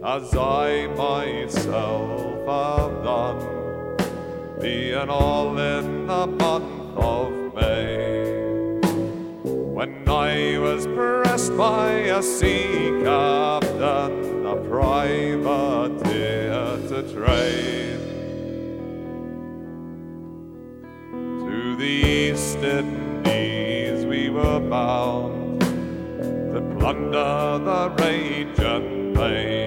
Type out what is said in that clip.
as I myself have done, being all in the month of May. When I was pressed by a sea captain, a privateer to trade, to the East Indies we were bound, to plunder the raging main.